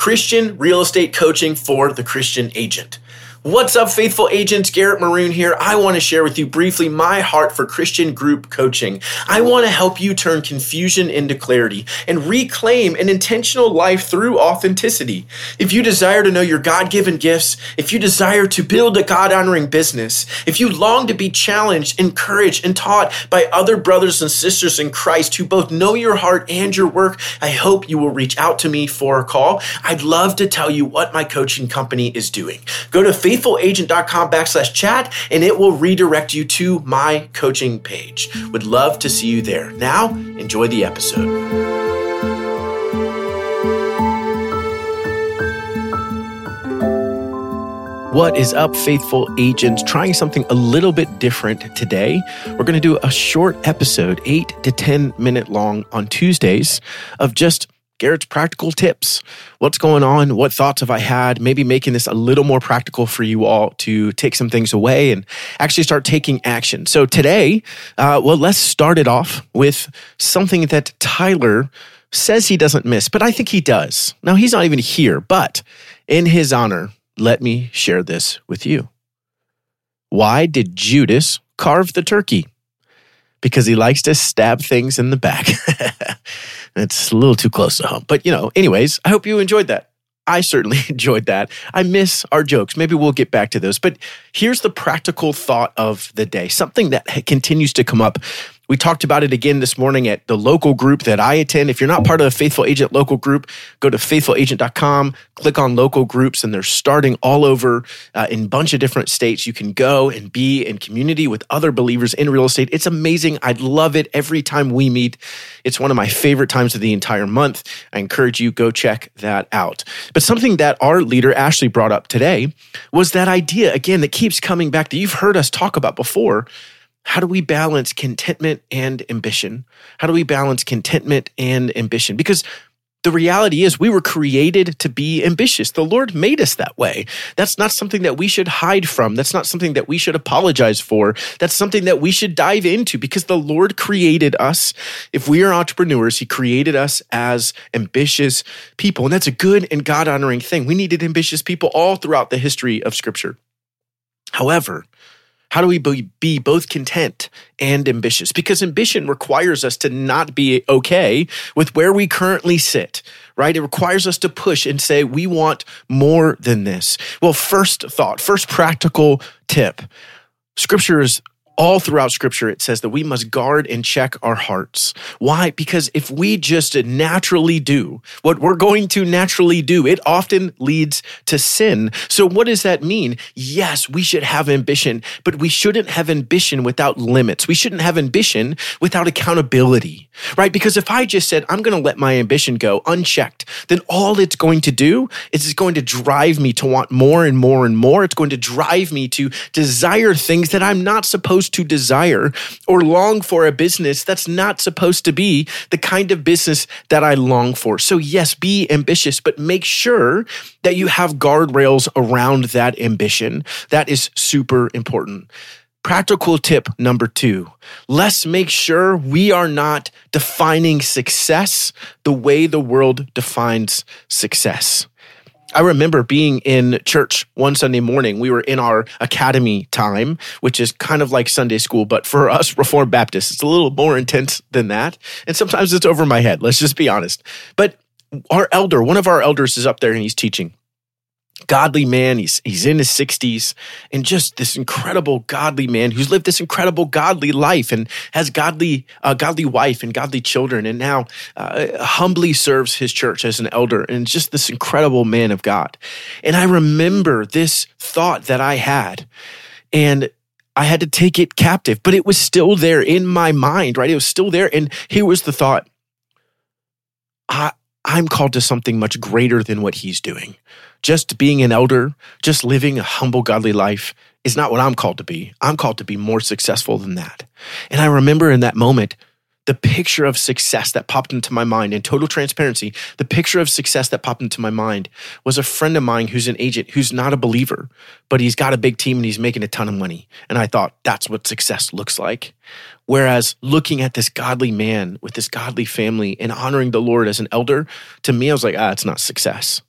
Christian real estate coaching for the Christian agent. What's up, faithful agents? Garrett Maroon here. I want to share with you briefly my heart for Christian group coaching. I want to help you turn confusion into clarity and reclaim an intentional life through authenticity. If you desire to know your God-given gifts, if you desire to build a God-honoring business, if you long to be challenged, encouraged, and taught by other brothers and sisters in Christ who both know your heart and your work, I hope you will reach out to me for a call. I'd love to tell you what my coaching company is doing. Go to faithfulagent.com/chat and it will redirect you to my coaching page. Would love to see you there. Now, enjoy the episode. What is up, faithful agents? Trying something a little bit different today. We're going to do a short episode, 8 to 10 minute long on Tuesdays of just Garrett's practical tips. What's going on? What thoughts have I had? Maybe making this a little more practical for you all to take some things away and actually start taking action. So today, let's start it off with something that Tyler says he doesn't miss, but I think he does. Now, he's not even here, but in his honor, let me share this with you. Why did Judas carve the turkey? Because he likes to stab things in the back. It's a little too close to home. But, anyways, I hope you enjoyed that. I certainly enjoyed that. I miss our jokes. Maybe we'll get back to those. But here's the practical thought of the day, something that continues to come up. We talked about it again this morning at the local group that I attend. If you're not part of the Faithful Agent local group, go to faithfulagent.com, click on local groups, and they're starting all over in a bunch of different states. You can go and be in community with other believers in real estate. It's amazing. I love it every time we meet. It's one of my favorite times of the entire month. I encourage you, go check that out. But something that our leader, Ashley, brought up today was that idea, again, that keeps coming back that you've heard us talk about before. How do we balance contentment and ambition? How do we balance contentment and ambition? Because the reality is we were created to be ambitious. The Lord made us that way. That's not something that we should hide from. That's not something that we should apologize for. That's something that we should dive into because the Lord created us. If we are entrepreneurs, He created us as ambitious people. And that's a good and God-honoring thing. We needed ambitious people all throughout the history of Scripture. However, how do we be both content and ambitious? Because ambition requires us to not be okay with where we currently sit, right? It requires us to push and say, we want more than this. Well, first practical tip. Scripture is all throughout Scripture, it says that we must guard and check our hearts. Why? Because if we just naturally do what we're going to naturally do, it often leads to sin. So what does that mean? Yes, we should have ambition, but we shouldn't have ambition without limits. We shouldn't have ambition without accountability, right? Because if I just said, I'm going to let my ambition go unchecked, then all it's going to do is it's going to drive me to want more and more and more. It's going to drive me to desire things that I'm not supposed to desire or long for, a business that's not supposed to be the kind of business that I long for. So yes, be ambitious, but make sure that you have guardrails around that ambition. That is super important. Practical tip number 2, let's make sure we are not defining success the way the world defines success. I remember being in church one Sunday morning. We were in our academy time, which is kind of like Sunday school, but for us Reformed Baptists, it's a little more intense than that. And sometimes it's over my head. Let's just be honest. But one of our elders is up there and he's teaching. Godly man, he's in his 60s, and just this incredible godly man who's lived this incredible godly life and has godly wife and godly children, and now humbly serves his church as an elder, and just this incredible man of God. And I remember this thought that I had, and I had to take it captive, but it was still there in my mind, right? It was still there, and here was the thought. I'm called to something much greater than what he's doing. Just being an elder, just living a humble, godly life is not what I'm called to be. I'm called to be more successful than that. And I remember in that moment, the picture of success that popped into my mind, in total transparency, the picture of success that popped into my mind was a friend of mine who's an agent, who's not a believer, but he's got a big team and he's making a ton of money. And I thought, that's what success looks like. Whereas looking at this godly man with this godly family and honoring the Lord as an elder, to me, I was like, it's not success.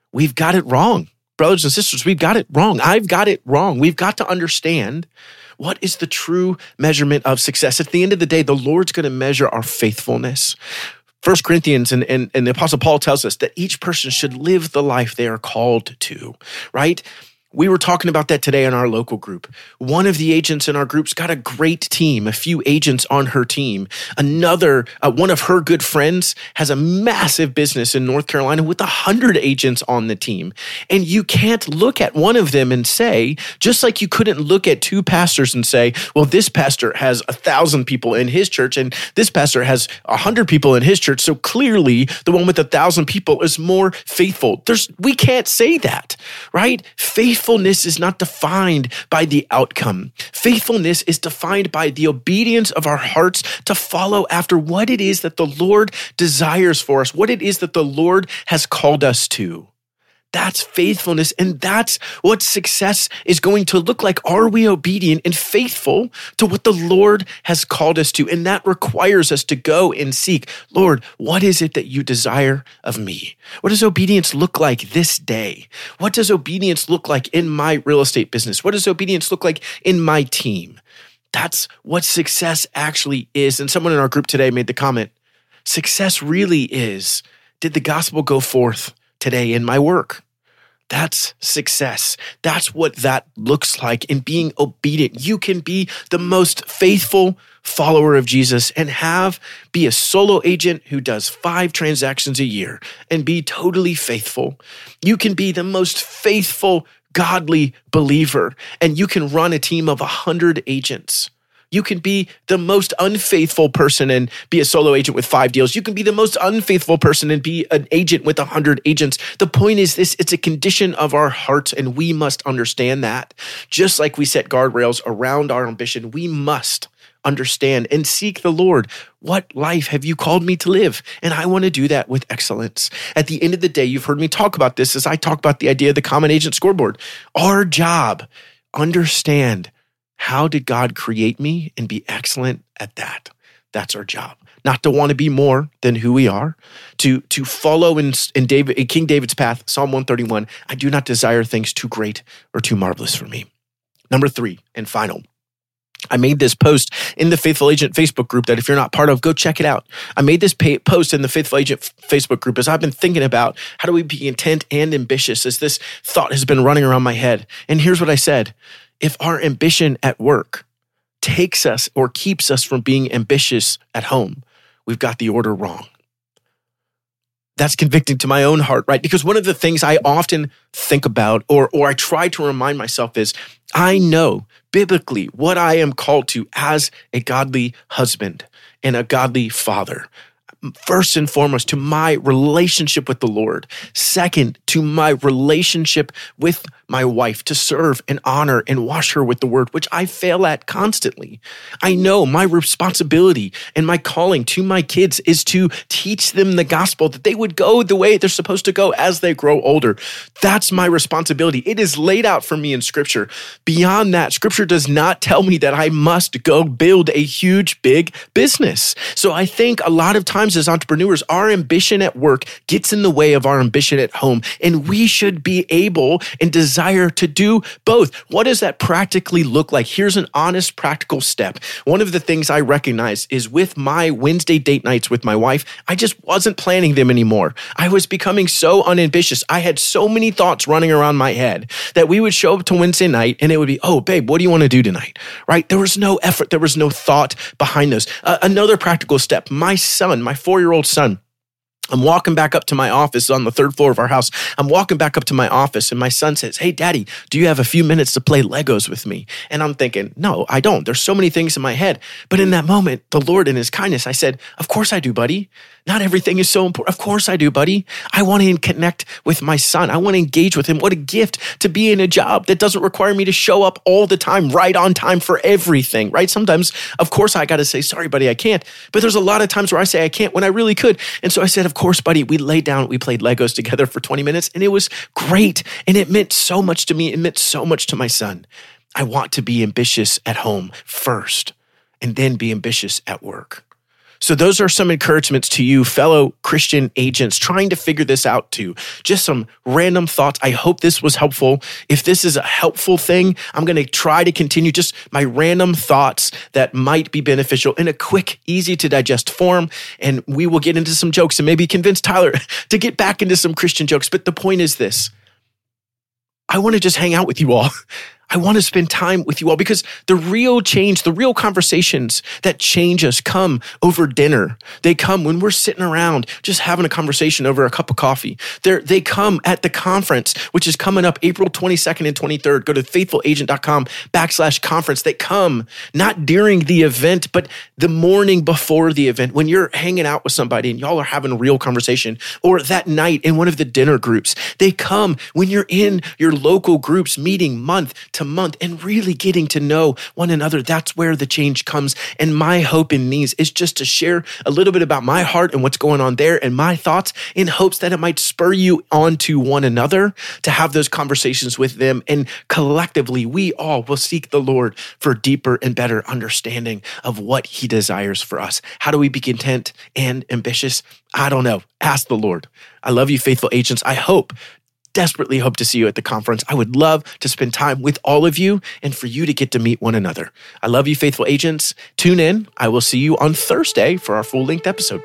we've got it wrong. Brothers and sisters, we've got it wrong. I've got it wrong. We've got to understand what is the true measurement of success. At the end of the day, the Lord's going to measure our faithfulness. 1 Corinthians and the Apostle Paul tells us that each person should live the life they are called to, right? We were talking about that today in our local group. One of the agents in our group's got a great team, a few agents on her team. Another, one of her good friends has a massive business in North Carolina with 100 agents on the team. And you can't look at one of them and say, just like you couldn't look at two pastors and say, well, this pastor has 1,000 people in his church and this pastor has 100 people in his church. So clearly the one with 1,000 people is more faithful. We can't say that, right? Faithfulness is not defined by the outcome. Faithfulness is defined by the obedience of our hearts to follow after what it is that the Lord desires for us, what it is that the Lord has called us to. That's faithfulness, and that's what success is going to look like. Are we obedient and faithful to what the Lord has called us to? And that requires us to go and seek, Lord, what is it that you desire of me? What does obedience look like this day? What does obedience look like in my real estate business? What does obedience look like in my team? That's what success actually is. And someone in our group today made the comment, success really is, did the gospel go forth today in my work? That's success. That's what that looks like in being obedient. You can be the most faithful follower of Jesus and be a solo agent who does 5 transactions a year and be totally faithful. You can be the most faithful, godly believer, and you can run a team of 100 agents. You can be the most unfaithful person and be a solo agent with 5 deals. You can be the most unfaithful person and be an agent with 100 agents. The point is this, it's a condition of our hearts, and we must understand that. Just like we set guardrails around our ambition, we must understand and seek the Lord. What life have you called me to live? And I want to do that with excellence. At the end of the day, you've heard me talk about this as I talk about the idea of the common agent scoreboard. Our job, understand, how did God create me and be excellent at that? That's our job. Not to want to be more than who we are, to follow in King David's path, Psalm 131, I do not desire things too great or too marvelous for me. Number 3 and final. I made this post in the Faithful Agent Facebook group that if you're not part of, go check it out. I made this post in the Faithful Agent Facebook group as I've been thinking about how do we be intent and ambitious as this thought has been running around my head. And here's what I said. If our ambition at work takes us or keeps us from being ambitious at home, we've got the order wrong. That's convicting to my own heart, right? Because one of the things I often think about or I try to remind myself is I know biblically what I am called to as a godly husband and a godly father. First and foremost, to my relationship with the Lord. Second, to my relationship with my wife, to serve and honor and wash her with the word, which I fail at constantly. I know my responsibility and my calling to my kids is to teach them the gospel, that they would go the way they're supposed to go as they grow older. That's my responsibility. It is laid out for me in Scripture. Beyond that, Scripture does not tell me that I must go build a huge, big business. So I think a lot of times as entrepreneurs, our ambition at work gets in the way of our ambition at home, and we should be able and desire to do both. What does that practically look like? Here's an honest, practical step. One of the things I recognize is with my Wednesday date nights with my wife, I just wasn't planning them anymore. I was becoming so unambitious. I had so many thoughts running around my head that we would show up to Wednesday night and it would be, oh, babe, what do you want to do tonight? Right? There was no effort. There was no thought behind those. Another practical step, my son, my 4-year-old son, I'm walking back up to my office on the 3rd floor of our house. I'm walking back up to my office and my son says, hey, Daddy, do you have a few minutes to play Legos with me? And I'm thinking, no, I don't. There's so many things in my head. But in that moment, the Lord in his kindness, I said, of course I do, buddy. Not everything is so important. Of course I do, buddy. I want to connect with my son. I want to engage with him. What a gift to be in a job that doesn't require me to show up all the time, right on time for everything, right? Sometimes, of course, I got to say, sorry, buddy, I can't. But there's a lot of times where I say I can't when I really could. And so I said, of course, buddy, we laid down, we played Legos together for 20 minutes and it was great. And it meant so much to me. It meant so much to my son. I want to be ambitious at home first and then be ambitious at work. So those are some encouragements to you, fellow Christian agents trying to figure this out too. Just some random thoughts. I hope this was helpful. If this is a helpful thing, I'm going to try to continue just my random thoughts that might be beneficial in a quick, easy to digest form. And we will get into some jokes and maybe convince Tyler to get back into some Christian jokes. But the point is this: I want to just hang out with you all. I want to spend time with you all because the real change, the real conversations that change us come over dinner. They come when we're sitting around just having a conversation over a cup of coffee. They come at the conference, which is coming up April 22nd and 23rd. Go to faithfulagent.com/conference. They come not during the event, but the morning before the event when you're hanging out with somebody and y'all are having a real conversation, or that night in one of the dinner groups. They come when you're in your local groups meeting month to month and really getting to know one another. That's where the change comes. And my hope in these is just to share a little bit about my heart and what's going on there and my thoughts in hopes that it might spur you on to one another to have those conversations with them. And collectively, we all will seek the Lord for deeper and better understanding of what he desires for us. How do we be content and ambitious? I don't know. Ask the Lord. I love you, faithful agents. Desperately hope to see you at the conference. I would love to spend time with all of you and for you to get to meet one another. I love you, faithful agents. Tune in. I will see you on Thursday for our full-length episode.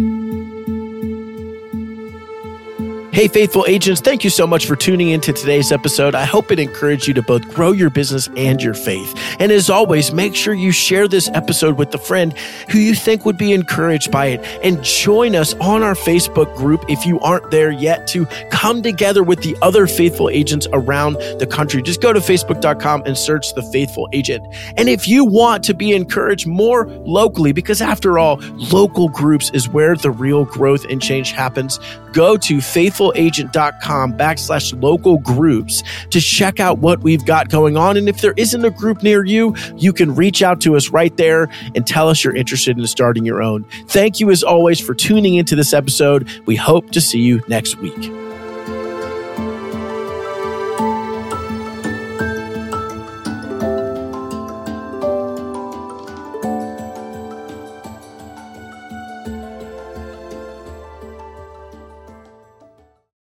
Hey, faithful agents, thank you so much for tuning into today's episode. I hope it encouraged you to both grow your business and your faith. And as always, make sure you share this episode with a friend who you think would be encouraged by it. And join us on our Facebook group if you aren't there yet to come together with the other faithful agents around the country. Just go to facebook.com and search The Faithful Agent. And if you want to be encouraged more locally, because after all, local groups is where the real growth and change happens, go to faithfulagent.com/local groups to check out what we've got going on. And if there isn't a group near you, you can reach out to us right there and tell us you're interested in starting your own. Thank you as always for tuning into this episode. We hope to see you next week.